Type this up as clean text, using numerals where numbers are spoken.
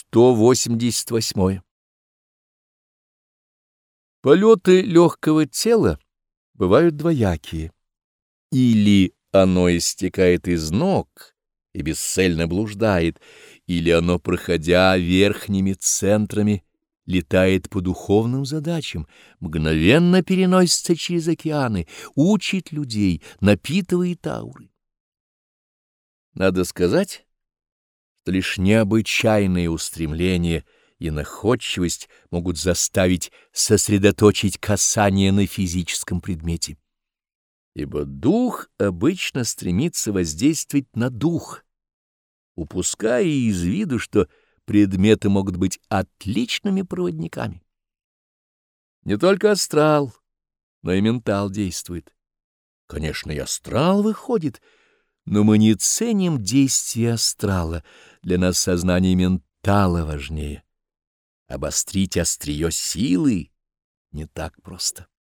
188. Полеты легкого тела бывают двоякие. Или оно истекает из ног и бесцельно блуждает, или оно, проходя верхними центрами, летает по духовным задачам, мгновенно переносится через океаны, учит людей, напитывает ауры. Надо сказать, что лишь необычайные устремления и находчивость могут заставить сосредоточить касание на физическом предмете. Ибо дух обычно стремится воздействовать на дух, упуская из виду, что предметы могут быть отличными проводниками. Не только астрал, но и ментал действует. Конечно, и астрал выходит, но мы не ценим действия астрала, для нас сознание ментала важнее. Обострить острие силы не так просто.